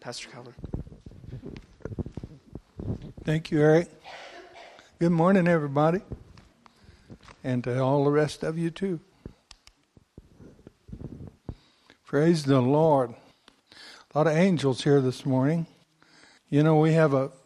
Pastor Calvin. Thank you, Eric. Good morning, everybody. And to all the rest of you, too. Praise the Lord. A lot of angels here this morning. You know, we have a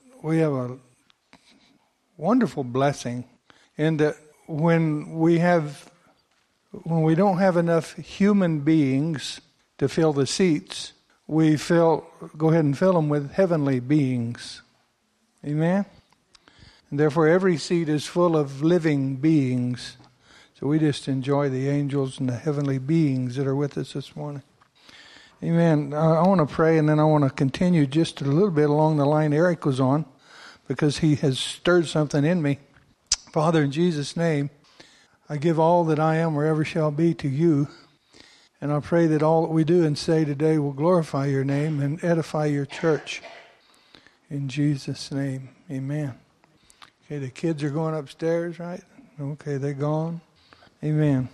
wonderful blessing in that when we don't have enough human beings to fill the seats, we go ahead and fill them with heavenly beings. Amen? And therefore every seat is full of living beings. So we just enjoy the angels and the heavenly beings that are with us this morning. Amen. I want to pray, and then I want to continue just a little bit along the line Eric was on, because he has stirred something in me. Father, in Jesus' name, I give all that I am, wherever shall be, to you. And I pray that all that we do and say today will glorify your name and edify your church. In Jesus' name, amen. Okay, the kids are going upstairs, right? Okay, they're gone. Amen.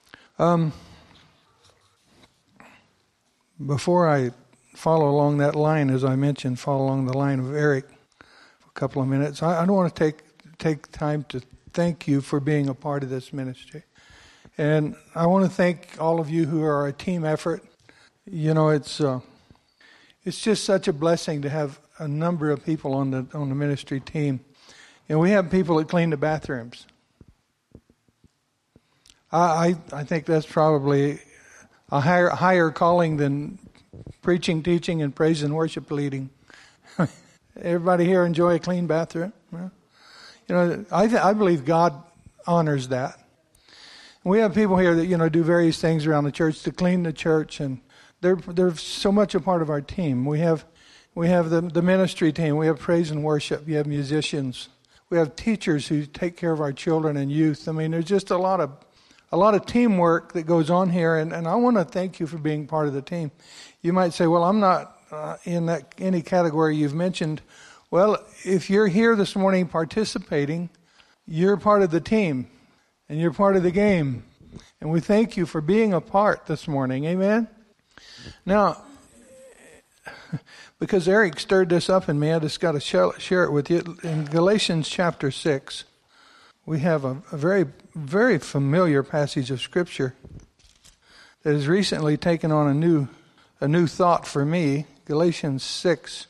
Before I follow along that line, as I mentioned, follow along the line of Eric for a couple of minutes, I don't want to take time to thank you for being a part of this ministry. And I want to thank all of you who are a team effort. You know, it's just such a blessing to have a number of people on the ministry team. And we have people that clean the bathrooms. I think that's probably a higher calling than preaching, teaching, and praise and worship leading. Everybody here enjoy a clean bathroom? You know, I believe God honors that. We have people here that, do various things around the church to clean the church, and they're so much a part of our team. We have the ministry team. We have praise and worship. You have musicians. We have teachers who take care of our children and youth. I mean, there's just a lot of teamwork that goes on here, and I want to thank you for being part of the team. You might say, well, I'm not in any category you've mentioned. Well, if you're here this morning participating, you're part of the team, and you're part of the game. And we thank you for being a part this morning. Amen? Now, because Eric stirred this up in me, I just got to share it with you. In Galatians chapter 6, we have a very, very familiar passage of Scripture that has recently taken on a new thought for me. Galatians 6,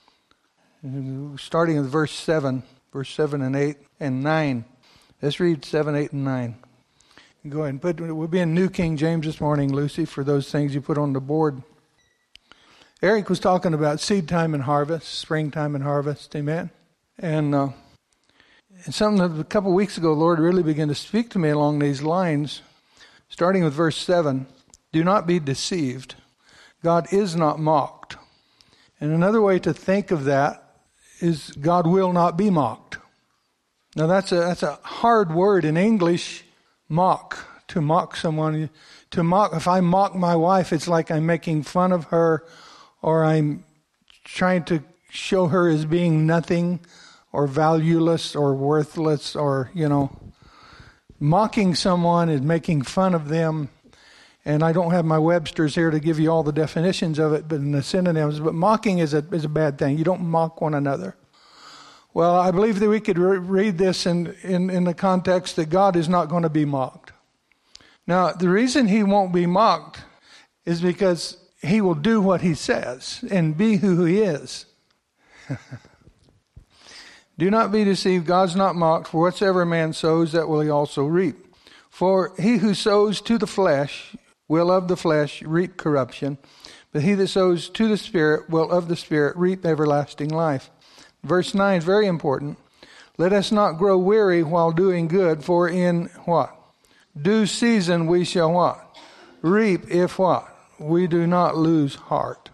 starting with verse 7 and 8 and 9. Let's read 7, 8, and 9. Go ahead and we'll be in New King James this morning, Lucy, for those things you put on the board. Eric was talking about seed time and harvest, springtime and harvest, amen? And something a couple of weeks ago, the Lord really began to speak to me along these lines, starting with verse 7. Do not be deceived. God is not mocked. And another way to think of that is God will not be mocked. Now that's a hard word in English, mock, to mock someone. If I mock my wife, it's like I'm making fun of her, or I'm trying to show her as being nothing or valueless or worthless, or, mocking someone is making fun of them. And I don't have my Webster's here to give you all the definitions of it, but in the synonyms. But mocking is a bad thing. You don't mock one another. Well, I believe that we could read this in the context that God is not going to be mocked. Now, the reason he won't be mocked is because he will do what he says and be who he is. Do not be deceived. God's not mocked. For whatsoever man sows, that will he also reap. For he who sows to the flesh will of the flesh reap corruption. But he that sows to the Spirit will of the Spirit reap everlasting life. Verse 9 is very important. Let us not grow weary while doing good, for in what? Due season we shall what? Reap if what? We do not lose heart.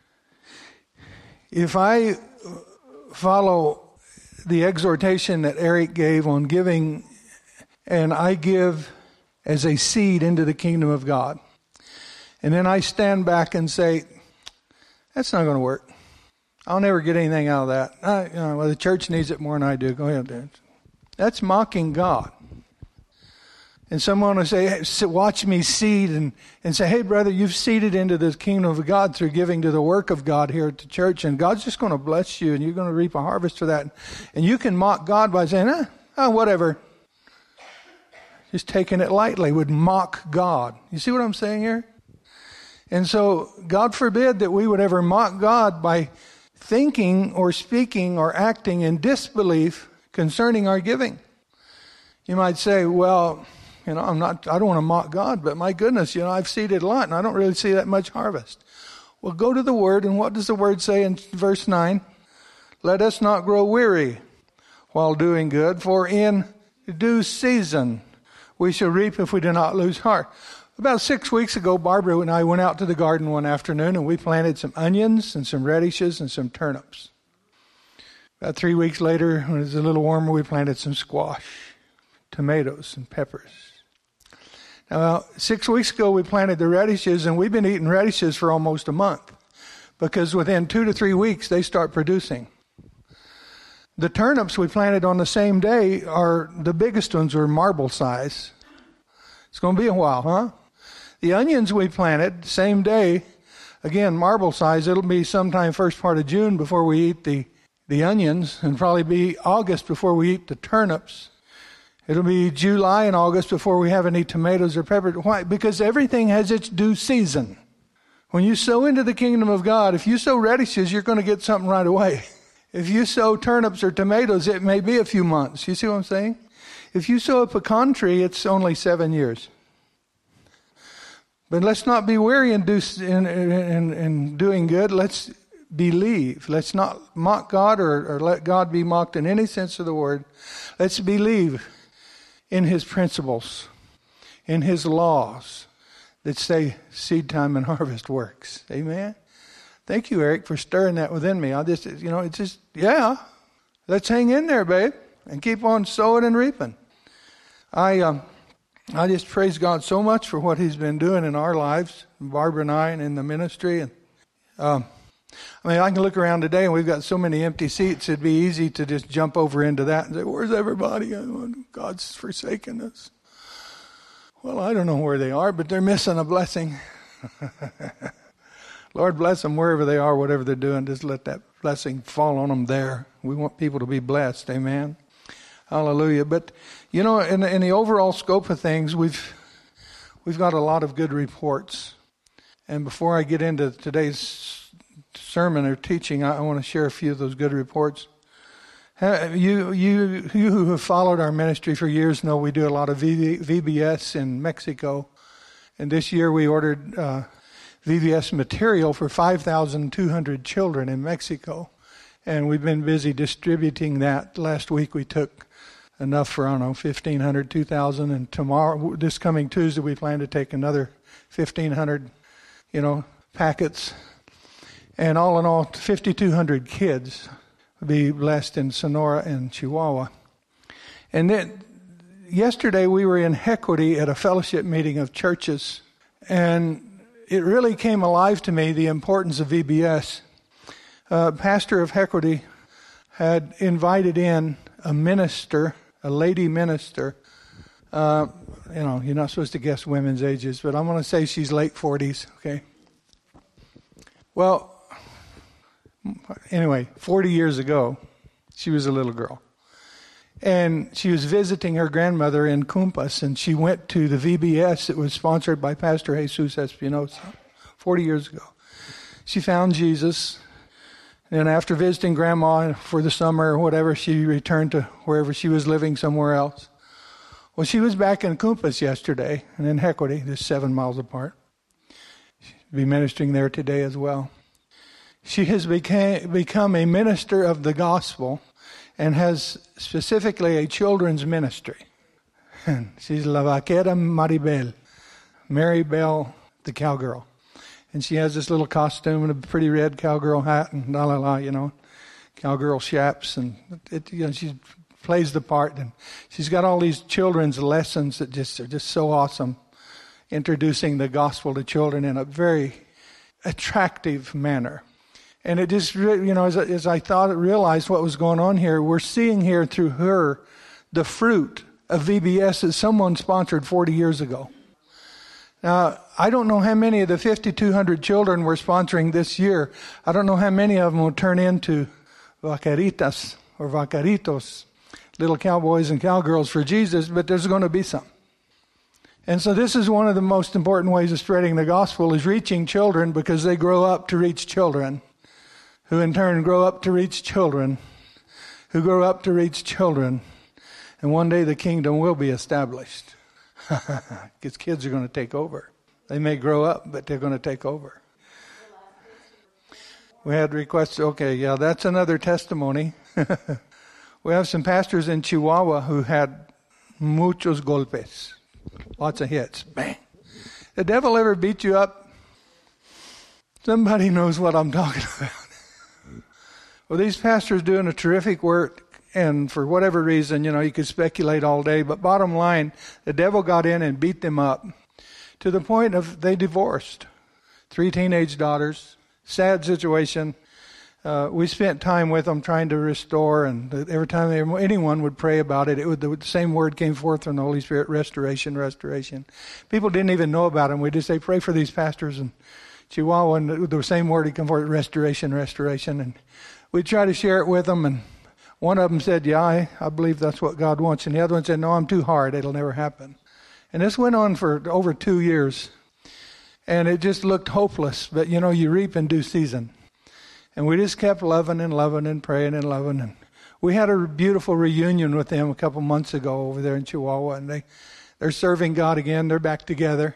If I follow the exhortation that Eric gave on giving, and I give as a seed into the kingdom of God, and then I stand back and say, that's not going to work. I'll never get anything out of that. The church needs it more than I do. Go ahead, Dan. That's mocking God. And someone will say, hey, watch me seed, and say, hey, brother, you've seeded into the kingdom of God through giving to the work of God here at the church, and God's just going to bless you, and you're going to reap a harvest for that. And you can mock God by saying, whatever. Just taking it lightly would mock God. You see what I'm saying here? And so God forbid that we would ever mock God by thinking or speaking or acting in disbelief concerning our giving. You might say, well, I don't want to mock God, but my goodness, I've seeded a lot and I don't really see that much harvest. Well, go to the Word, and what does the Word say in verse 9? Let us not grow weary while doing good, for in due season we shall reap if we do not lose heart. About 6 weeks ago, Barbara and I went out to the garden one afternoon, and we planted some onions and some radishes and some turnips. About 3 weeks later, when it was a little warmer, we planted some squash, tomatoes, and peppers. Now, 6 weeks ago, we planted the radishes, and we've been eating radishes for almost a month, because within 2 to 3 weeks, they start producing. The turnips we planted on the same day the biggest ones were marble size. It's going to be a while, huh? The onions we planted, same day, again, marble size. It'll be sometime first part of June before we eat the onions, and probably be August before we eat the turnips. It'll be July and August before we have any tomatoes or peppers. Why? Because everything has its due season. When you sow into the kingdom of God, if you sow radishes, you're going to get something right away. If you sow turnips or tomatoes, it may be a few months. You see what I'm saying? If you sow a pecan tree, it's only 7 years. But let's not be weary in doing good. Let's believe. Let's not mock God or let God be mocked in any sense of the word. Let's believe in His principles, in His laws that say seed time and harvest works. Amen? Thank you, Eric, for stirring that within me. Let's hang in there, babe, and keep on sowing and reaping. I just praise God so much for what He's been doing in our lives, Barbara and I, and in the ministry. And I can look around today, and we've got so many empty seats. It'd be easy to just jump over into that and say, "Where's everybody? God's forsaken us." Well, I don't know where they are, but they're missing a blessing. Lord bless them wherever they are, whatever they're doing. Just let that blessing fall on them there. We want people to be blessed. Amen. Hallelujah. But, in the overall scope of things, we've got a lot of good reports. And before I get into today's sermon or teaching, I want to share a few of those good reports. You who have followed our ministry for years know we do a lot of VBS in Mexico. And this year we ordered VBS material for 5,200 children in Mexico. And we've been busy distributing that. Last week we took enough for, 1,500, 2,000. And tomorrow, this coming Tuesday, we plan to take another 1,500, packets. And all in all, 5,200 kids will be blessed in Sonora and Chihuahua. And then yesterday we were in Hequity at a fellowship meeting of churches. And it really came alive to me, the importance of VBS. Pastor of Hequity had invited in a minister, a lady minister. You're not supposed to guess women's ages, but I'm going to say she's late 40s, okay? Well, anyway, 40 years ago, she was a little girl. And she was visiting her grandmother in Cumpas, and she went to the VBS that was sponsored by Pastor Jesus Espinosa 40 years ago. She found Jesus, and after visiting Grandma for the summer or whatever, she returned to wherever she was living somewhere else. Well, she was back in Cumpas yesterday, and in Hequity, just 7 miles apart. She'll be ministering there today as well. She has become a minister of the gospel, and has specifically a children's ministry. She's La Vaquera Maribel, Mary Bell, the cowgirl. And she has this little costume and a pretty red cowgirl hat and cowgirl chaps. And she plays the part. And she's got all these children's lessons that are just so awesome, introducing the gospel to children in a very attractive manner. And it just, as I realized what was going on here, we're seeing here through her the fruit of VBS that someone sponsored 40 years ago. Now, I don't know how many of the 5,200 children we're sponsoring this year. I don't know how many of them will turn into vaqueritas or vaqueritos, little cowboys and cowgirls for Jesus, but there's going to be some. And so this is one of the most important ways of spreading the gospel, is reaching children, because they grow up to reach children, who in turn grow up to reach children, who grow up to reach children. And one day the kingdom will be established. Because kids are going to take over. They may grow up, but they're going to take over. We had requests. Okay, yeah, that's another testimony. We have some pastors in Chihuahua who had muchos golpes. Lots of hits. Bang. The devil ever beat you up? Somebody knows what I'm talking about. Well, these pastors doing a terrific work. And for whatever reason, you could speculate all day. But bottom line, the devil got in and beat them up to the point of they divorced. 3 teenage daughters. Sad situation. We spent time with them trying to restore. And every time anyone would pray about it, the same word came forth from the Holy Spirit: restoration, restoration. People didn't even know about them. We just say, pray for these pastors in Chihuahua. And the same word would come forth: restoration, restoration. And we'd try to share it with them. And one of them said, yeah, I believe that's what God wants. And the other one said, no, I'm too hard. It'll never happen. And this went on for over 2 years. And it just looked hopeless. But, you reap in due season. And we just kept loving and loving and praying and loving. And we had a beautiful reunion with them a couple months ago over there in Chihuahua. And they're serving God again. They're back together.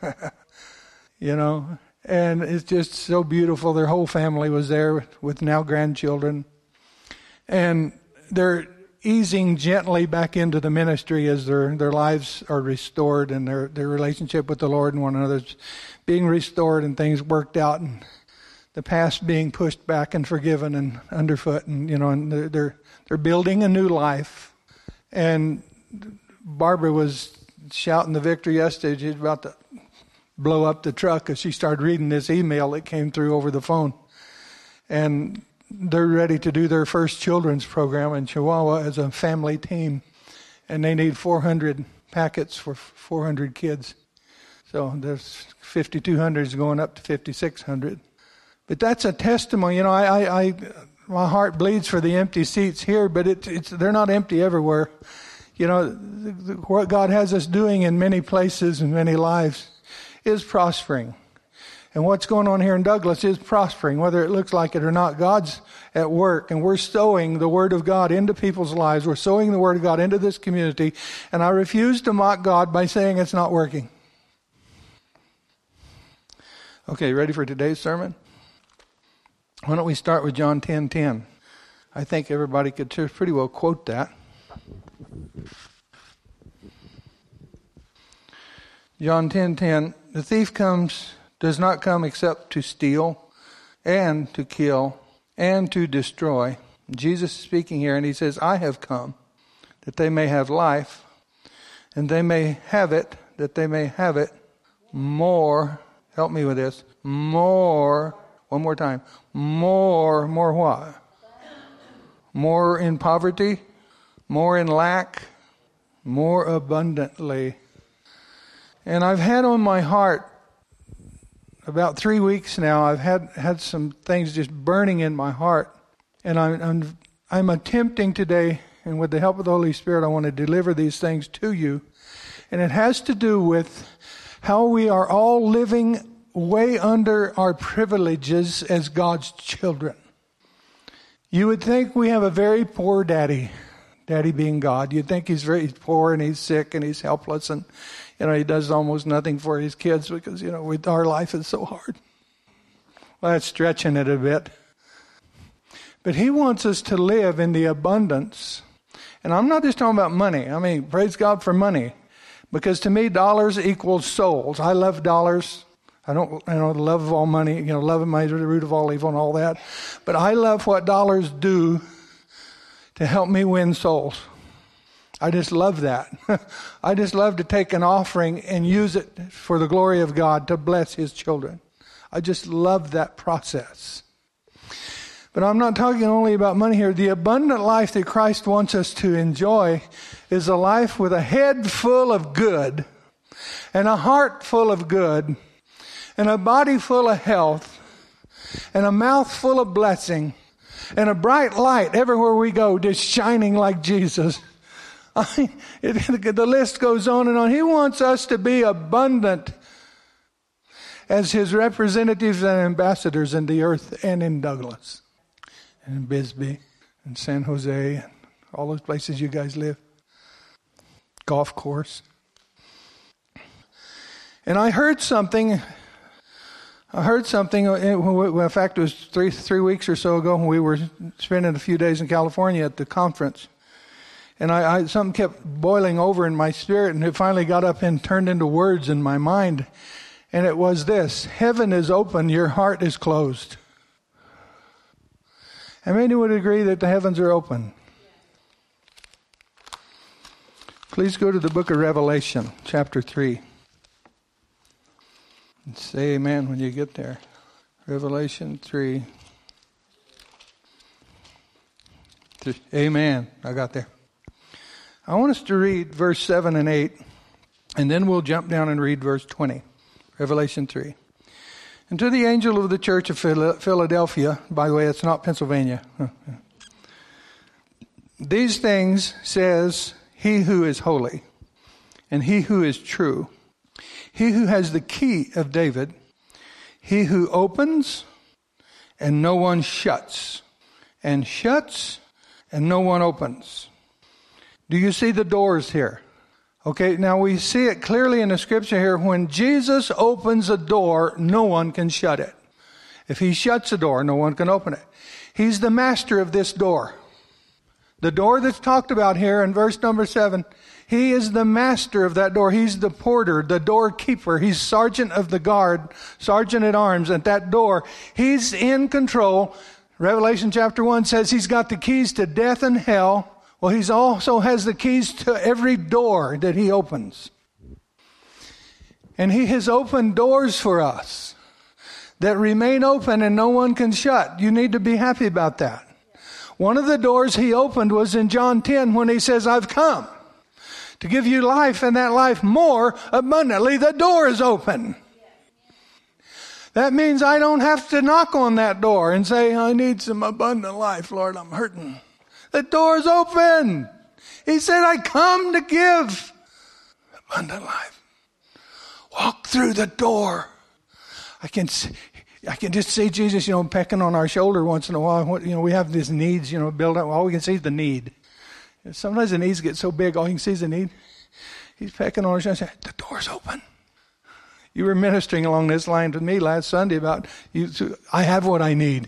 And it's just so beautiful. Their whole family was there with now grandchildren. And they're easing gently back into the ministry as their lives are restored, and their relationship with the Lord and one another is being restored, and things worked out, and the past being pushed back and forgiven and underfoot, and and they're building a new life. And Barbara was shouting the victory yesterday. She's about to blow up the truck as she started reading this email that came through over the phone. And they're ready to do their first children's program in Chihuahua as a family team. And they need 400 packets for 400 kids. So there's 5,200 is going up to 5,600. But that's a testimony. My heart bleeds for the empty seats here, but they're not empty everywhere. What God has us doing in many places and many lives is prospering. And what's going on here in Douglas is prospering, whether it looks like it or not. God's at work, and we're sowing the Word of God into people's lives. We're sowing the Word of God into this community, and I refuse to mock God by saying it's not working. Okay, ready for today's sermon? Why don't we start with John 10:10? I think everybody could pretty well quote that. John 10:10, the thief does not come except to steal and to kill and to destroy. Jesus is speaking here, and he says, I have come that they may have life, and they may have it, that they may have it more. Help me with this. More. One more time. More what? More in poverty, more in lack, more abundantly. And I've had on my heart, about 3 weeks now, I've had some things just burning in my heart. And I'm attempting today, and with the help of the Holy Spirit, I want to deliver these things to you. And it has to do with how we are all living way under our privileges as God's children. You would think we have a very poor daddy being God. You'd think he's very poor and he's sick and he's helpless, and he does almost nothing for his kids because our life is so hard. Well, that's stretching it a bit. But he wants us to live in the abundance. And I'm not just talking about money. I mean, praise God for money. Because to me, dollars equals souls. I love dollars. I don't, the love of all money, love is the root of all evil and all that. But I love what dollars do to help me win souls. I just love that. I just love to take an offering and use it for the glory of God to bless his children. I just love that process. But I'm not talking only about money here. The abundant life that Christ wants us to enjoy is a life with a head full of good and a heart full of good and a body full of health and a mouth full of blessing and a bright light everywhere we go, just shining like Jesus. The list goes on and on. He wants us to be abundant as His representatives and ambassadors in the earth and in Douglas and in Bisbee and San Jose and all those places you guys live. Golf course. And I heard something. In fact, it was three weeks or so ago when we were spending a few days in California at the conference. And something kept boiling over in my spirit, and it finally got up and turned into words in my mind. And it was this: heaven is open, your heart is closed. How many would agree that the heavens are open? Please go to the book of Revelation, chapter 3. And say amen when you get there. Revelation 3. Amen. I got there. I want us to read verse 7 and 8, and then we'll jump down and read verse 20. Revelation 3. And to the angel of the church of Philadelphia, by the way, it's not Pennsylvania. These things says He who is holy, and He who is true, He who has the key of David, He who opens and no one shuts, and shuts and no one opens. Do you see the doors here? Okay, now we see it clearly in the scripture here. When Jesus opens a door, no one can shut it. If He shuts a door, no one can open it. He's the master of this door. The door that's talked about here in verse number 7, He is the master of that door. He's the porter, the doorkeeper. He's sergeant of the guard, sergeant at arms at that door. He's in control. Revelation chapter 1 says He's got the keys to death and hell. Well, He also has the keys to every door that He opens. And He has opened doors for us that remain open and no one can shut. You need to be happy about that. One of the doors He opened was in John 10 when He says, I've come to give you life and that life more abundantly. The door is open. That means I don't have to knock on that door and say, I need some abundant life, Lord, I'm hurting. The door's open. He said, I come to give abundant life. Walk through the door. I can just see Jesus, pecking on our shoulder once in a while. We have these needs, build up. All we can see is the need. Sometimes the needs get so big, all you can see is the need. He's pecking on our shoulder. The door's open. You were ministering along this line to me last Sunday about, I have what I need.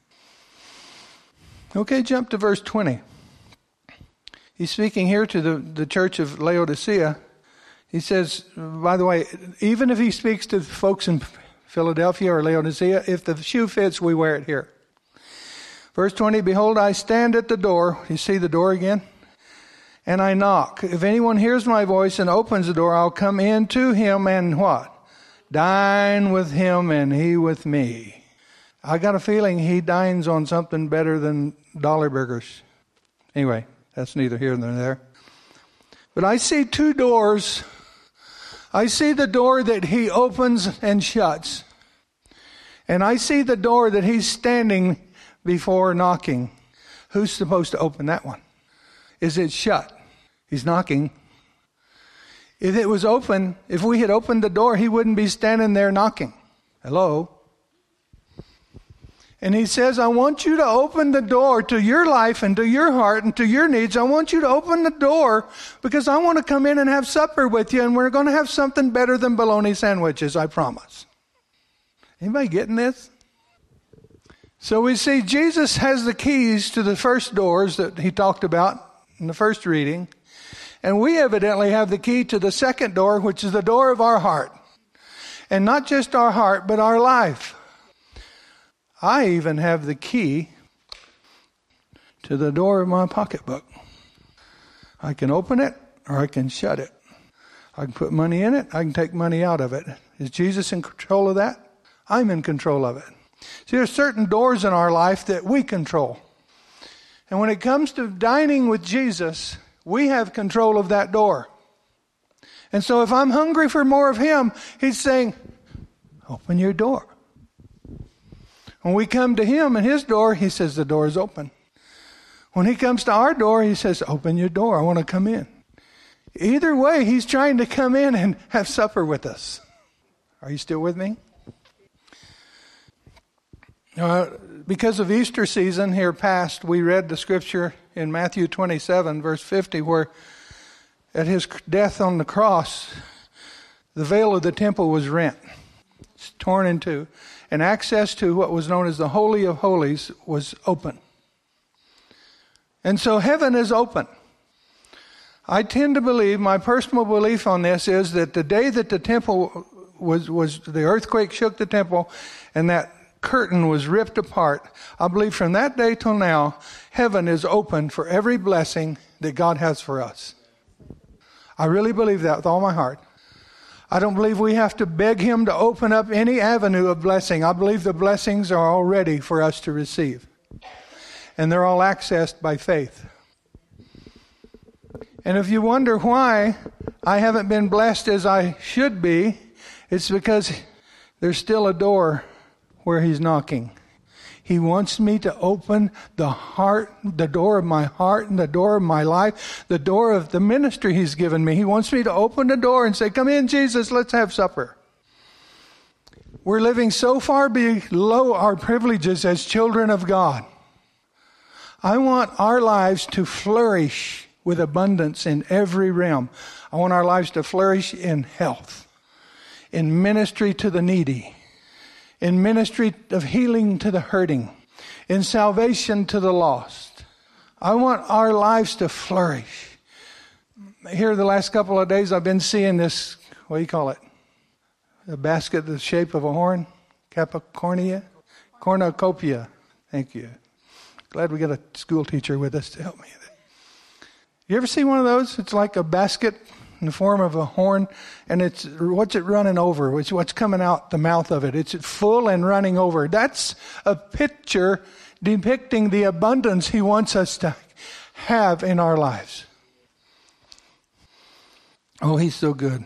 Okay, jump to verse 20. He's speaking here to the church of Laodicea. He says, by the way, even if He speaks to folks in Philadelphia or Laodicea, if the shoe fits, we wear it here. Verse 20, behold, I stand at the door. You see the door again? And I knock. If anyone hears my voice and opens the door, I'll come in to him and what? Dine with him and he with me. I got a feeling He dines on something better than dollar burgers. Anyway, that's neither here nor there. But I see two doors. I see the door that He opens and shuts. And I see the door that He's standing before knocking. Who's supposed to open that one? Is it shut? He's knocking. If it was open, if we had opened the door, He wouldn't be standing there knocking. Hello? And He says, I want you to open the door to your life and to your heart and to your needs. I want you to open the door because I want to come in and have supper with you, and we're going to have something better than bologna sandwiches, I promise. Anybody getting this? So we see Jesus has the keys to the first doors that He talked about in the first reading. And we evidently have the key to the second door, which is the door of our heart. And not just our heart, but our life. I even have the key to the door of my pocketbook. I can open it or I can shut it. I can put money in it. I can take money out of it. Is Jesus in control of that? I'm in control of it. See, there's certain doors in our life that we control. And when it comes to dining with Jesus, we have control of that door. And so if I'm hungry for more of Him, He's saying, open your door. When we come to Him and His door, He says the door is open. When He comes to our door, He says, open your door. I want to come in. Either way, He's trying to come in and have supper with us. Are you still with me? Because of Easter season here past, we read the scripture in Matthew 27, verse 50, where at His death on the cross, the veil of the temple was rent. It's torn in two. And access to what was known as the Holy of Holies was open. And so heaven is open. I tend to believe, my personal belief on this is that the day that the temple was the earthquake shook the temple and that curtain was ripped apart, I believe from that day till now, heaven is open for every blessing that God has for us. I really believe that with all my heart. I don't believe we have to beg Him to open up any avenue of blessing. I believe the blessings are all ready for us to receive. And they're all accessed by faith. And if you wonder why I haven't been blessed as I should be, it's because there's still a door where He's knocking. He wants me to open the door of my heart and the door of my life, the door of the ministry He's given me. He wants me to open the door and say, come in, Jesus, let's have supper. We're living so far below our privileges as children of God. I want our lives to flourish with abundance in every realm. I want our lives to flourish in health, in ministry to the needy, in ministry of healing to the hurting, in salvation to the lost. I want our lives to flourish. Here the last couple of days I've been seeing this, what do you call it? A basket the shape of a horn? Capricornia? Cornucopia. Thank you. Glad we got a school teacher with us to help me. You ever see one of those? It's like a basket in the form of a horn, and what's it running over? It's what's coming out the mouth of it. It's full and running over. That's a picture depicting the abundance He wants us to have in our lives. Oh, He's so good.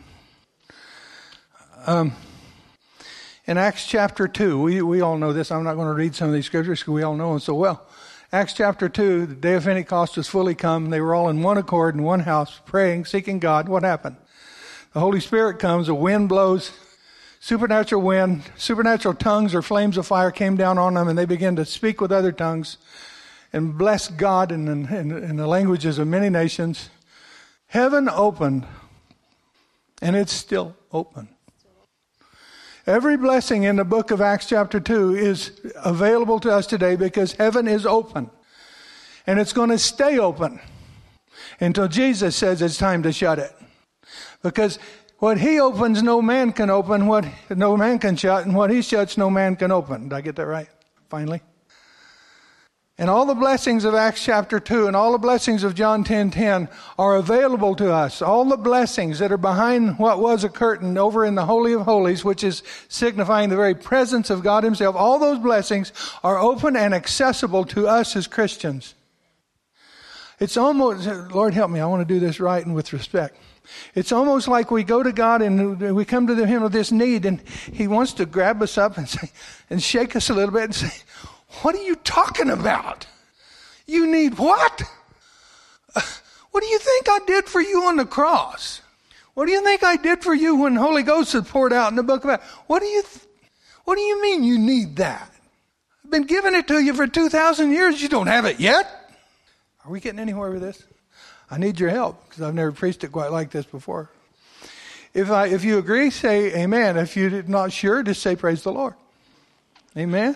In Acts chapter 2, we all know this. I'm not going to read some of these scriptures because we all know them so well. Acts chapter 2, the day of Pentecost was fully come. They were all in one accord in one house, praying, seeking God. What happened? The Holy Spirit comes, a wind blows, supernatural wind, supernatural tongues or flames of fire came down on them, and they began to speak with other tongues and bless God in the languages of many nations. Heaven opened, and it's still open. Every blessing in the book of Acts chapter 2 is available to us today because heaven is open. And it's going to stay open until Jesus says it's time to shut it. Because what He opens, no man can open. What no man can shut. And what He shuts, no man can open. Did I get that right? Finally. And all the blessings of Acts chapter 2 and all the blessings of John 10:10 are available to us. All the blessings that are behind what was a curtain over in the Holy of Holies, which is signifying the very presence of God Himself, all those blessings are open and accessible to us as Christians. It's almost, Lord help me, I want to do this right and with respect. It's almost like we go to God and we come to Him with this need, and He wants to grab us up and say, and shake us a little bit and say, what are you talking about? You need what? What do you think I did for you on the cross? What do you think I did for you when the Holy Ghost was poured out in the book of Acts? What do you mean you need that? I've been giving it to you for 2,000 years. You don't have it yet? Are we getting anywhere with this? I need your help because I've never preached it quite like this before. If you agree, say amen. If you're not sure, just say praise the Lord. Amen.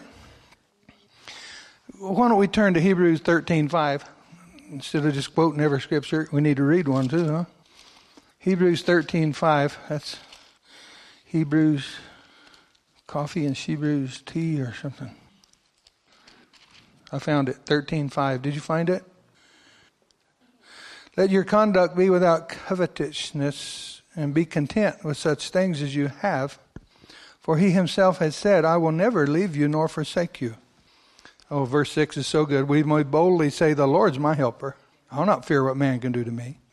Why don't we turn to Hebrews 13:5 instead of just quoting every scripture? We need to read one too, huh? Hebrews 13:5. That's Hebrews coffee and Hebrews tea or something. I found it. 13:5. Did you find it? Let your conduct be without covetousness, and be content with such things as you have. For he himself has said, I will never leave you nor forsake you. Oh, verse 6 is so good. We may boldly say, the Lord's my helper. I'll not fear what man can do to me.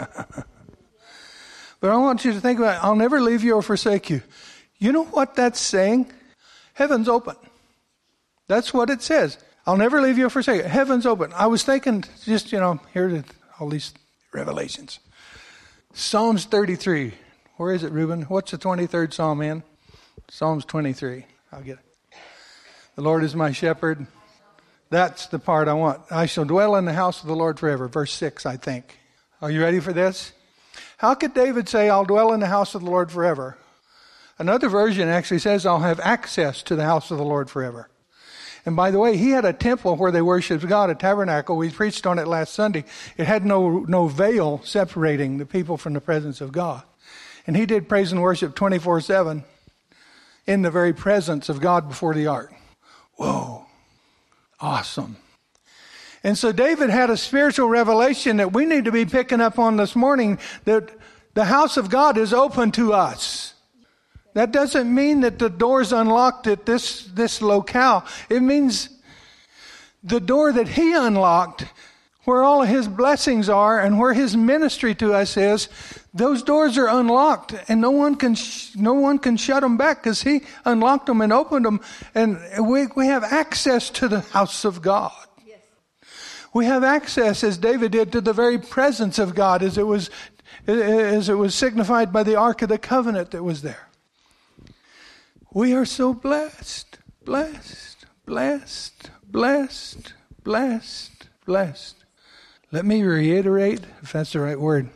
But I want you to think about it. I'll never leave you or forsake you. You know what that's saying? Heaven's open. That's what it says. I'll never leave you or forsake you. Heaven's open. I was thinking, just, here all these revelations. Psalms 33. Where is it, Reuben? What's the 23rd Psalm in? Psalms 23. I'll get it. The Lord is my shepherd. That's the part I want. I shall dwell in the house of the Lord forever. Verse 6, I think. Are you ready for this? How could David say, I'll dwell in the house of the Lord forever? Another version actually says, I'll have access to the house of the Lord forever. And by the way, he had a temple where they worshiped God, a tabernacle. We preached on it last Sunday. It had no veil separating the people from the presence of God. And he did praise and worship 24/7 in the very presence of God before the ark. Whoa. Awesome. And so David had a spiritual revelation that we need to be picking up on this morning, that the house of God is open to us. That doesn't mean that the door's unlocked at this locale. It means the door that he unlocked, where all of his blessings are and where his ministry to us is, those doors are unlocked and no one can shut them back because he unlocked them and opened them. And we have access to the house of God. Yes. We have access, as David did, to the very presence of God as it was signified by the Ark of the Covenant that was there. We are so blessed, blessed, blessed, blessed, blessed, blessed. Let me reiterate, if that's the right word.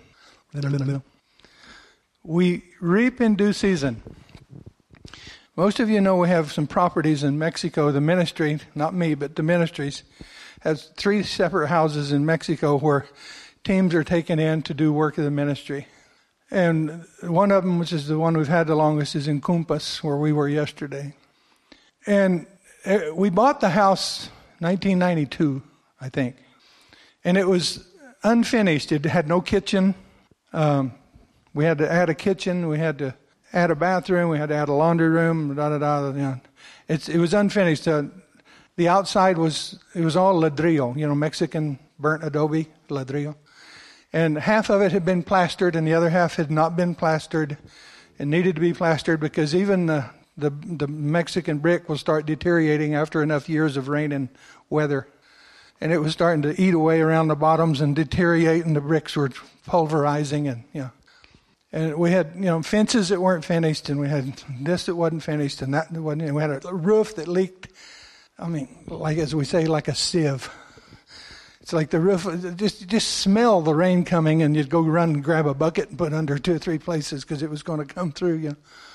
We reap in due season. Most of you know we have some properties in Mexico. The ministry, not me, but the ministries, has 3 separate houses in Mexico where teams are taken in to do work of the ministry. And one of them, which is the one we've had the longest, is in Cumpas, where we were yesterday. And we bought the house 1992, I think. And it was unfinished. It had no kitchen. We had to add a kitchen. We had to add a bathroom. We had to add a laundry room. It was unfinished. The outside was all ladrillo, Mexican burnt adobe, ladrillo. And half of it had been plastered and the other half had not been plastered and needed to be plastered because even the Mexican brick will start deteriorating after enough years of rain and weather. And it was starting to eat away around the bottoms and deteriorate, and the bricks were pulverizing. And we had, fences that weren't finished, and we had this that wasn't finished, and that wasn't. And we had a roof that leaked. Like as we say, like a sieve. It's like the roof, just smell the rain coming, and you'd go run and grab a bucket and put under 2 or 3 places because it was going to come through.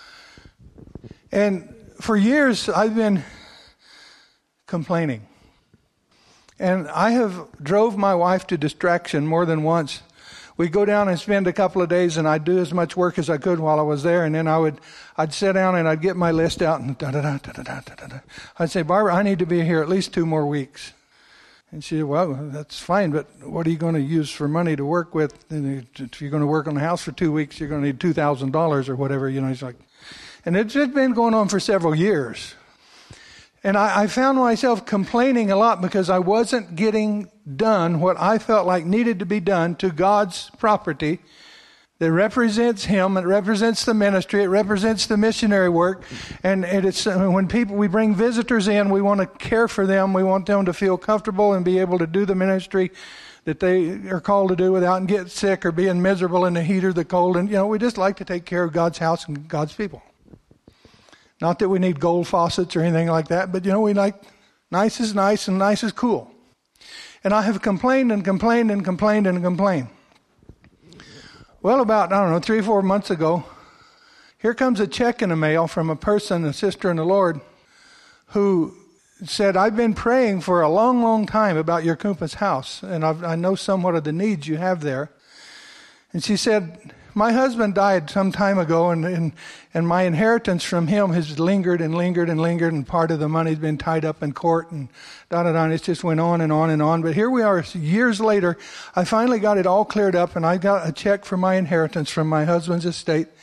And for years, I've been complaining. And I have drove my wife to distraction more than once. We'd go down and spend a couple of days, and I'd do as much work as I could while I was there, and then I'd sit down and I'd get my list out, and I'd say, Barbara, I need to be here at least 2 more weeks. And she said, well, that's fine, but what are you going to use for money to work with? And if you're going to work on the house for 2 weeks, you're going to need $2,000 or whatever. It's like, and it's been going on for several years. And I found myself complaining a lot because I wasn't getting done what I felt like needed to be done to God's property that represents Him, it represents the ministry, it represents the missionary work. And it's when we bring visitors in, we want to care for them. We want them to feel comfortable and be able to do the ministry that they are called to do without getting sick or being miserable in the heat or the cold. And, we just like to take care of God's house and God's people. Not that we need gold faucets or anything like that, but, we like nice is nice and nice is cool. And I have complained and complained and complained and complained. Well, about, 3 or 4 months ago, here comes a check in the mail from a person, a sister in the Lord, who said, I've been praying for a long, long time about your Cumpas house, and I know somewhat of the needs you have there. And she said, my husband died some time ago, and my inheritance from him has lingered and lingered and lingered, and part of the money's been tied up in court, and and it just went on and on and on. But here we are years later. I finally got it all cleared up, and I got a check for my inheritance from my husband's estate,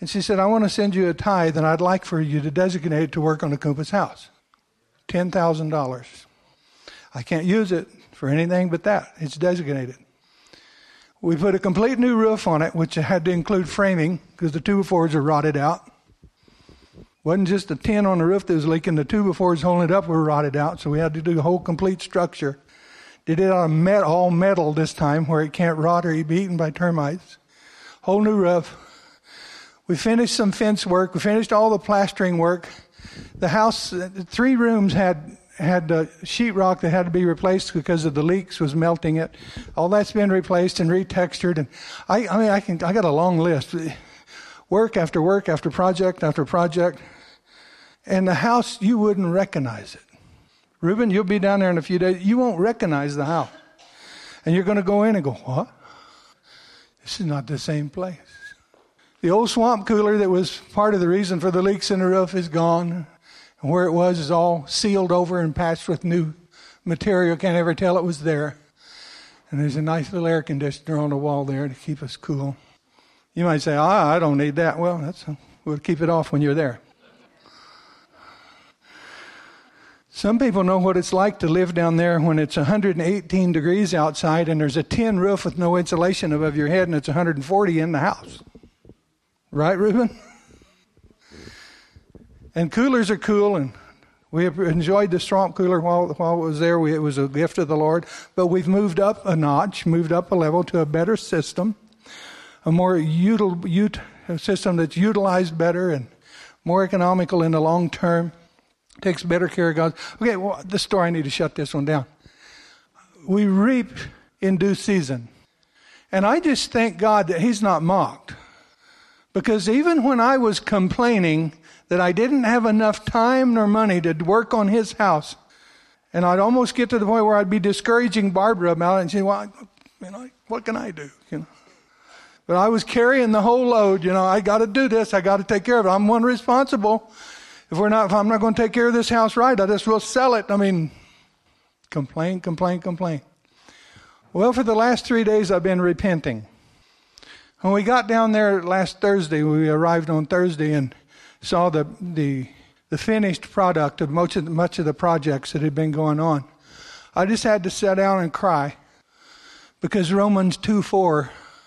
And she said, I want to send you a tithe, and I'd like for you to designate it to work on the Koopa's house. $10,000. I can't use it for anything but that. It's designated. We put a complete new roof on it, which had to include framing because the 2x4s are rotted out. Wasn't just the tin on the roof that was leaking. The 2x4s holding it up were rotted out, so we had to do the whole complete structure. Did it out of all metal this time where it can't rot or be eaten by termites. Whole new roof. We finished some fence work. We finished all the plastering work. The house, 3 rooms had sheetrock that had to be replaced because of the leaks was melting it. All that's been replaced and retextured. And I got a long list. Work after work after project after project. And the house, you wouldn't recognize it. Reuben, you'll be down there in a few days. You won't recognize the house. And you're going to go in and go, what? This is not the same place. The old swamp cooler that was part of the reason for the leaks in the roof is gone. And where it was is all sealed over and patched with new material. Can't ever tell it was there. And there's a nice little air conditioner on the wall there to keep us cool. You might say, I don't need that. Well, we'll keep it off when you're there. Some people know what it's like to live down there when it's 118 degrees outside and there's a tin roof with no insulation above your head and it's 140 in the house. Right, Reuben? And coolers are cool, and we have enjoyed the swamp cooler while it was there. It was a gift of the Lord. But we've moved up a notch, moved up a level to a better system, a more system that's utilized better and more economical in the long term, takes better care of God. Okay, well, this story, I need to shut this one down. We reap in due season. And I just thank God that He's not mocked. Because even when I was complaining that I didn't have enough time nor money to work on His house, and I'd almost get to the point where I'd be discouraging Barbara about it and say, well, what can I do? But I was carrying the whole load. I got to do this. I got to take care of it. I'm one responsible. If I'm not going to take care of this house right, I just will sell it. Complain. Well, for the last 3 days, I've been repenting. When we got down there last Thursday, we arrived on Thursday and saw the finished product of much of the projects that had been going on. I just had to sit down and cry because Romans 2:4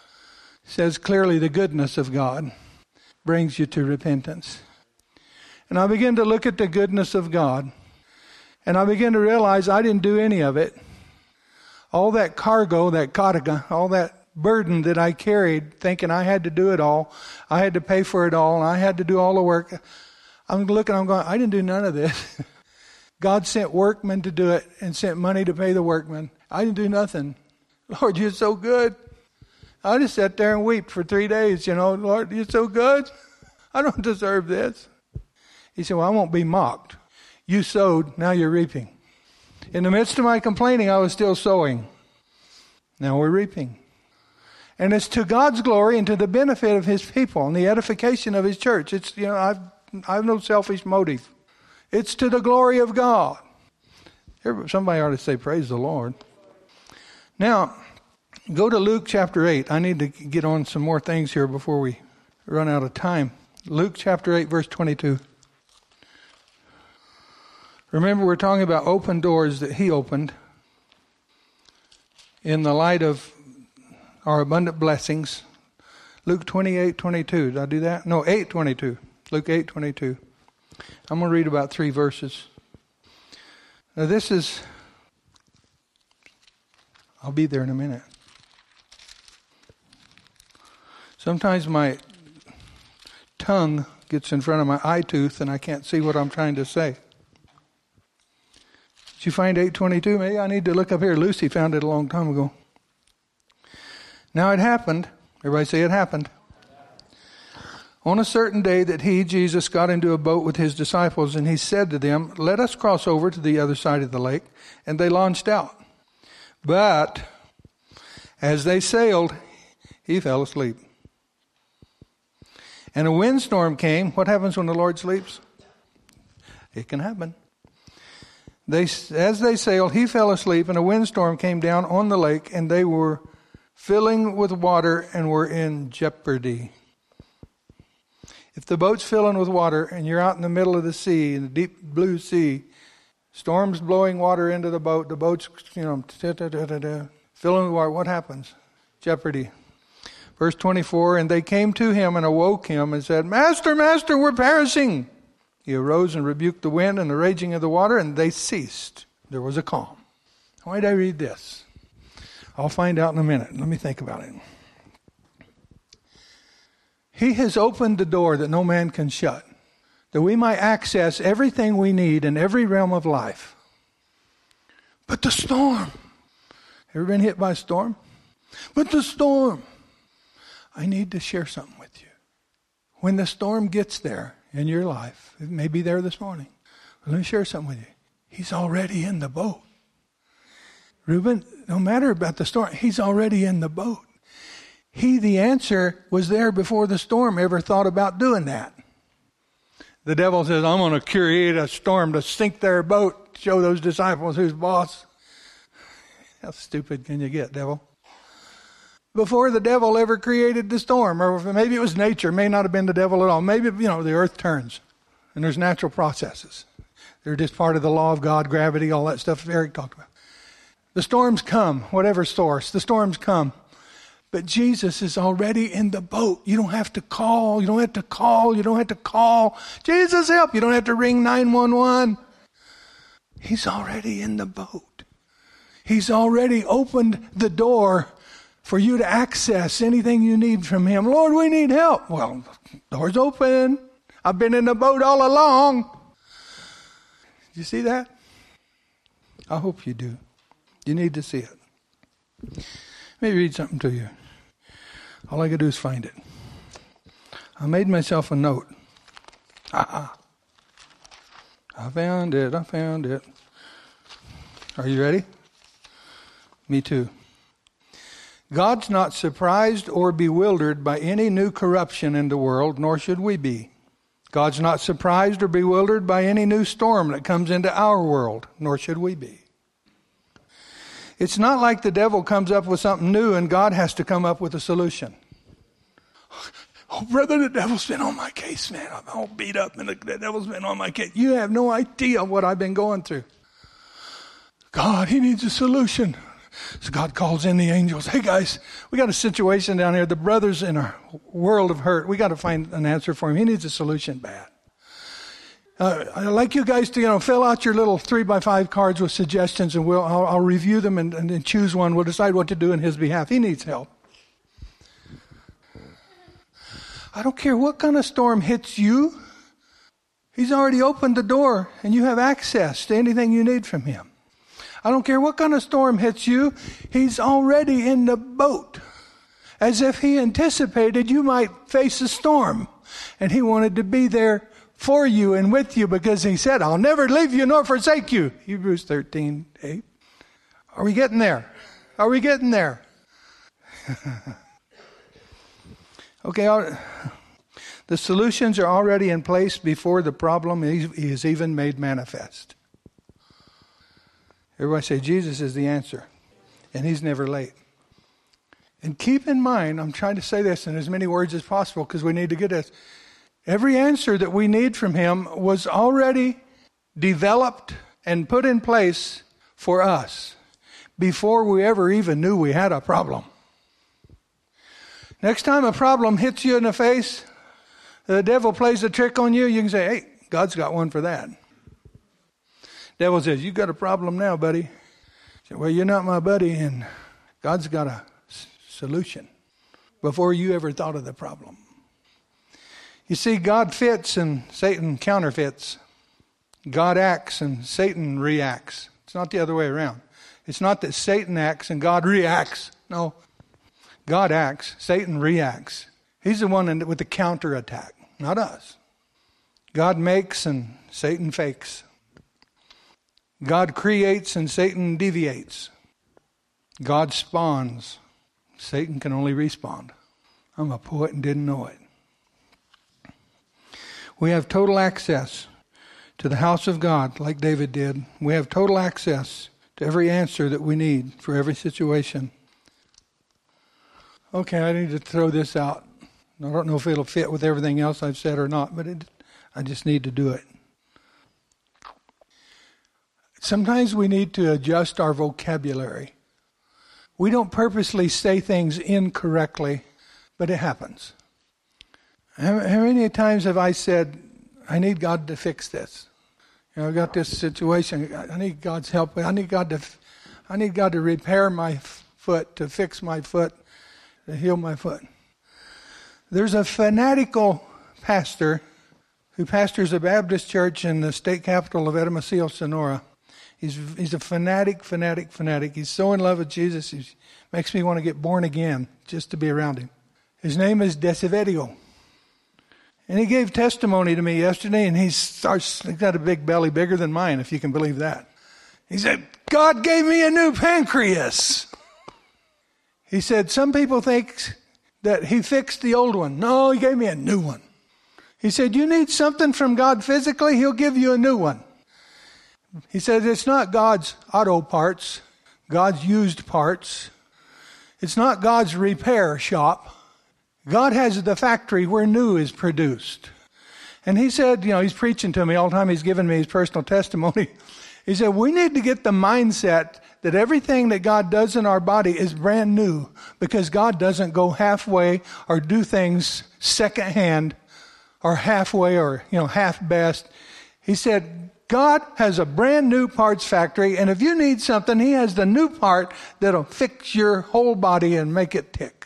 says clearly the goodness of God brings you to repentance. And I began to look at the goodness of God, and I began to realize I didn't do any of it. All that cargo, that kataga, all that burden that I carried, thinking I had to do it all, I had to pay for it all, and I had to do all the work. I'm going, I didn't do none of this. God sent workmen to do it and sent money to pay the workmen. I didn't do nothing. Lord, you're so good. I just sat there and wept for 3 days, Lord, you're so good. I don't deserve this. He said, well, I won't be mocked. You sowed, now you're reaping. In the midst of my complaining, I was still sowing. Now we're reaping. And it's to God's glory and to the benefit of His people and the edification of His church. It's, I have no selfish motive. It's to the glory of God. Somebody ought to say, praise the Lord. Now, go to Luke chapter 8. I need to get on some more things here before we run out of time. Luke chapter 8, verse 22. Remember, we're talking about open doors that He opened in the light of our abundant blessings. Luke 28:22. Did I do that? No, 8:22. Luke 8:22. I'm going to read about 3 verses. Now I'll be there in a minute. Sometimes my tongue gets in front of my eye tooth and I can't see what I'm trying to say. Did you find 8:22? Maybe I need to look up here. Lucy found it a long time ago. Now it happened, everybody say it happened, on a certain day that He, Jesus, got into a boat with His disciples, and He said to them, let us cross over to the other side of the lake. And they launched out. But as they sailed, He fell asleep. And a windstorm came. What happens when the Lord sleeps? It can happen. As they sailed, He fell asleep, and a windstorm came down on the lake, and they were filling with water and were in jeopardy. If the boat's filling with water and you're out in the middle of the sea, in the deep blue sea, storms blowing water into the boat's, filling with water, what happens? Jeopardy. Verse 24, and they came to him and awoke him and said, Master, Master, we're perishing. He arose and rebuked the wind and the raging of the water, and they ceased. There was a calm. Why did I read this? I'll find out in a minute. Let me think about it. He has opened the door that no man can shut, that we might access everything we need in every realm of life. But the storm. Ever been hit by a storm? But the storm. I need to share something with you. When the storm gets there in your life, it may be there this morning. Let me share something with you. He's already in the boat. Reuben, no matter about the storm, he's already in the boat. He, the answer, was there before the storm ever thought about doing that. The devil says, I'm going to create a storm to sink their boat, show those disciples who's boss. How stupid can you get, devil? Before the devil ever created the storm, or maybe it was nature, may not have been the devil at all. Maybe, the earth turns, and there's natural processes. They're just part of the law of God, gravity, all that stuff Eric talked about. The storms come, whatever source, the storms come. But Jesus is already in the boat. You don't have to call. You don't have to call. You don't have to call. Jesus, help. You don't have to ring 911. He's already in the boat. He's already opened the door for you to access anything you need from him. Lord, we need help. Well, the door's open. I've been in the boat all along. Did you see that? I hope you do. You need to see it. Let me read something to you. All I got to do is find it. I made myself a note. I found it. Are you ready? Me too. God's not surprised or bewildered by any new corruption in the world, nor should we be. God's not surprised or bewildered by any new storm that comes into our world, nor should we be. It's not like the devil comes up with something new and God has to come up with a solution. Oh, brother, the devil's been on my case, man. I'm all beat up and the devil's been on my case. You have no idea what I've been going through. God, he needs a solution. So God calls in the angels. Hey, guys, we got a situation down here. The brother's in a world of hurt. We got to find an answer for him. He needs a solution bad. I'd like you guys to, fill out your little 3x5 cards with suggestions, and I'll review them and choose one. We'll decide what to do in his behalf. He needs help. I don't care what kind of storm hits you. He's already opened the door, and you have access to anything you need from him. I don't care what kind of storm hits you. He's already in the boat, as if he anticipated you might face a storm, and he wanted to be there for you and with you, because he said, I'll never leave you nor forsake you. Hebrews 13:8. Are we getting there? Are we getting there? Okay, the solutions are already in place before the problem is even made manifest. Everybody say, Jesus is the answer, and he's never late. And keep in mind, I'm trying to say this in as many words as possible because we need to get this. Every answer that we need from him was already developed and put in place for us before we ever even knew we had a problem. Next time a problem hits you in the face, the devil plays a trick on you, you can say, hey, God's got one for that. Devil says, you got a problem now, buddy. Say, well, you're not my buddy, and God's got a solution before you ever thought of the problem. You see, God fits and Satan counterfeits. God acts and Satan reacts. It's not the other way around. It's not that Satan acts and God reacts. No, God acts, Satan reacts. He's the one with the counterattack, not us. God makes and Satan fakes. God creates and Satan deviates. God spawns. Satan can only respawn. I'm a poet and didn't know it. We have total access to the house of God, like David did. We have total access to every answer that we need for every situation. Okay, I need to throw this out. I don't know if it'll fit with everything else I've said or not, but I just need to do it. Sometimes we need to adjust our vocabulary. We don't purposely say things incorrectly, but it happens. How many times have I said, I need God to fix this? I've got this situation. I need God's help. I need God to repair my foot, to fix my foot, to heal my foot. There's a fanatical pastor who pastors a Baptist church in the state capital of Hermosillo, Sonora. He's a fanatic. He's so in love with Jesus, he makes me want to get born again just to be around him. His name is Desiderio. And he gave testimony to me yesterday, and he's got a big belly, bigger than mine, if you can believe that. He said, God gave me a new pancreas. He said, some people think that he fixed the old one. No, he gave me a new one. He said, you need something from God physically, he'll give you a new one. He said, it's not God's auto parts, God's used parts. It's not God's repair shop. God has the factory where new is produced. And he said, he's preaching to me all the time. He's giving me his personal testimony. He said, we need to get the mindset that everything that God does in our body is brand new, because God doesn't go halfway or do things secondhand or halfway or, half-best. He said, God has a brand new parts factory, and if you need something, he has the new part that'll fix your whole body and make it tick.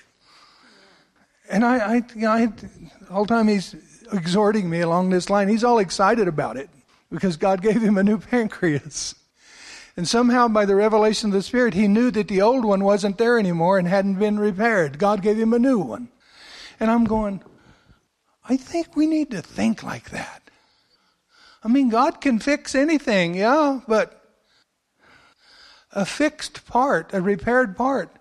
And I the whole time he's exhorting me along this line, he's all excited about it because God gave him a new pancreas. And somehow by the revelation of the Spirit, he knew that the old one wasn't there anymore and hadn't been repaired. God gave him a new one. And I'm going, I think we need to think like that. I mean, God can fix anything, yeah, but a fixed part, a repaired part,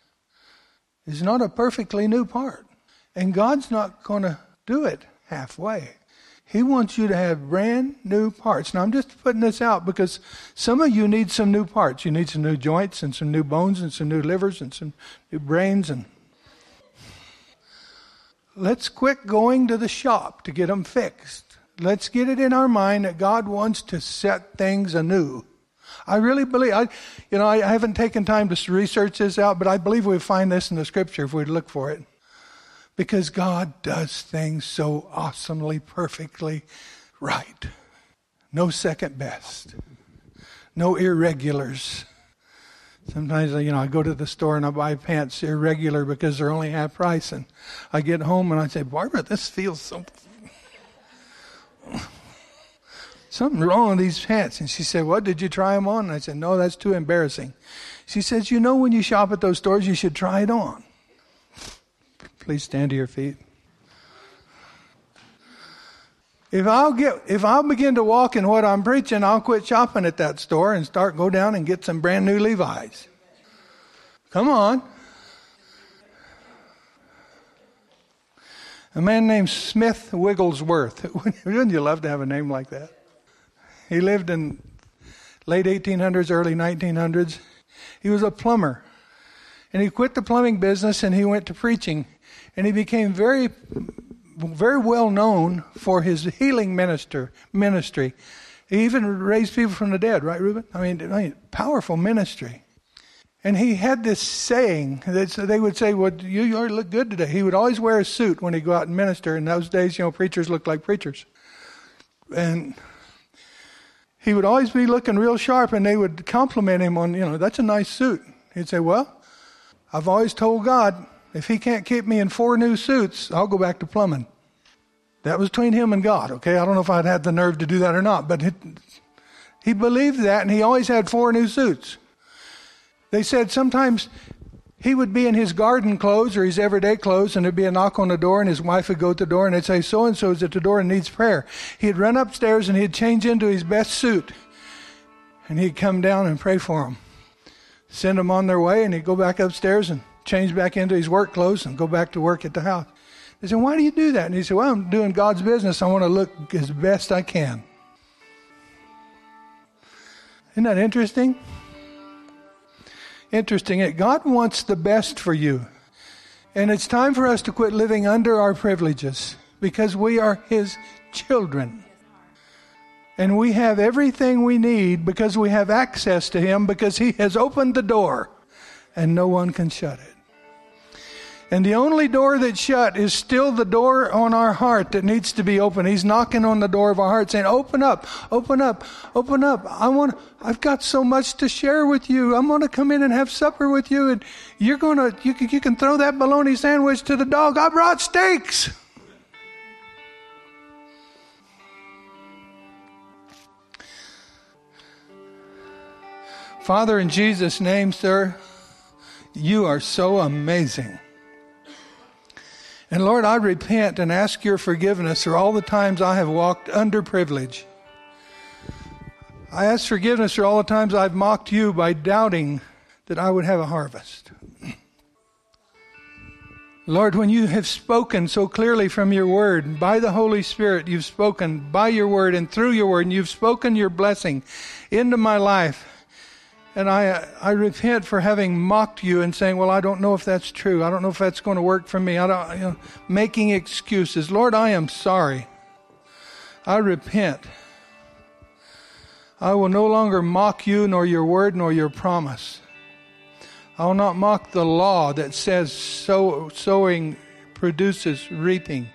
is not a perfectly new part. And God's not going to do it halfway. He wants you to have brand new parts. Now, I'm just putting this out because some of you need some new parts. You need some new joints and some new bones and some new livers and some new brains. And let's quit going to the shop to get them fixed. Let's get it in our mind that God wants to set things anew. I really believe, I haven't taken time to research this out, but I believe we'll find this in the Scripture if we look for it. Because God does things so awesomely, perfectly right. No second best. No irregulars. Sometimes, I go to the store and I buy pants irregular because they're only half price. And I get home and I say, Barbara, this feels so... something wrong with these pants. And she said, what, did you try them on? And I said, no, that's too embarrassing. She says, when you shop at those stores, you should try it on. Please stand to your feet. If I'll begin to walk in what I'm preaching, I'll quit shopping at that store and go down and get some brand new Levi's. Come on. A man named Smith Wigglesworth. Wouldn't you love to have a name like that? He lived in late 1800s, early 1900s. He was a plumber. And he quit the plumbing business and he went to preaching. And he became very, very well known for his healing ministry. He even raised people from the dead, right, Reuben? I mean, powerful ministry. And he had this saying that they would say, well, you look good today. He would always wear a suit when he'd go out and minister. In those days, preachers looked like preachers. And he would always be looking real sharp, and they would compliment him on, that's a nice suit. He'd say, well, I've always told God, if he can't keep me in 4 new suits, I'll go back to plumbing. That was between him and God, okay? I don't know if I'd had the nerve to do that or not, but he believed that, and he always had 4 new suits. They said sometimes he would be in his garden clothes or his everyday clothes, and there'd be a knock on the door, and his wife would go to the door, and they'd say, so-and-so is at the door and needs prayer. He'd run upstairs, and he'd change into his best suit, and he'd come down and pray for them. Send them on their way, and he'd go back upstairs and change back into his work clothes and go back to work at the house. They said, why do you do that? And he said, well, I'm doing God's business. I want to look as best I can. Isn't that interesting? Interesting. God wants the best for you. And it's time for us to quit living under our privileges because we are His children. And we have everything we need because we have access to Him because He has opened the door and no one can shut it. And the only door that's shut is still the door on our heart that needs to be open. He's knocking on the door of our heart saying, open up, open up, open up. I've got so much to share with you. I'm going to come in and have supper with you. And you can throw that bologna sandwich to the dog. I brought steaks. Father, in Jesus' name, sir, you are so amazing. And Lord, I repent and ask your forgiveness for all the times I have walked under privilege. I ask forgiveness for all the times I've mocked you by doubting that I would have a harvest. Lord, when you have spoken so clearly from your word, by the Holy Spirit, you've spoken by your word and through your word, and you've spoken your blessing into my life. And I repent for having mocked you and saying, well, I don't know if that's true. I don't know if that's going to work for me. Making excuses. Lord, I am sorry. I repent. I will no longer mock you, nor your word, nor your promise. I will not mock the law that says sowing produces reaping.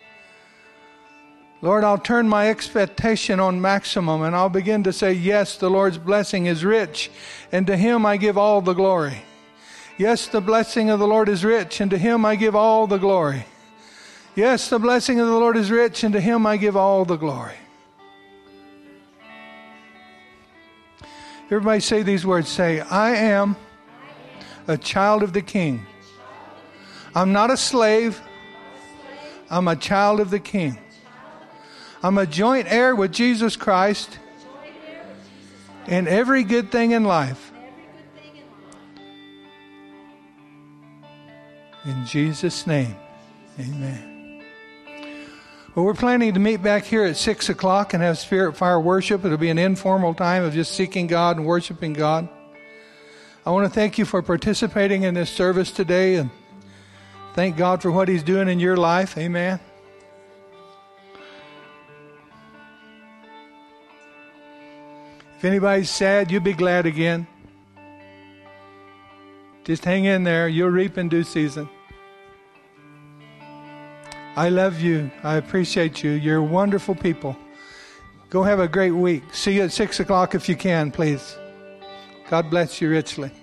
Lord, I'll turn my expectation on maximum and I'll begin to say, yes, the Lord's blessing is rich, and to Him I give all the glory. Yes, the blessing of the Lord is rich, and to Him I give all the glory. Yes, the blessing of the Lord is rich, and to Him I give all the glory. Everybody say these words. Say, I am a child of the King. I'm not a slave. I'm a child of the King. I'm a joint heir with Jesus Christ in every good thing in life. In Jesus' name, amen. Well, we're planning to meet back here at 6 o'clock and have Spirit Fire worship. It'll be an informal time of just seeking God and worshiping God. I want to thank you for participating in this service today and thank God for what He's doing in your life. Amen. If anybody's sad, you'll be glad again. Just hang in there. You'll reap in due season. I love you. I appreciate you. You're wonderful people. Go have a great week. See you at 6 o'clock if you can, please. God bless you richly.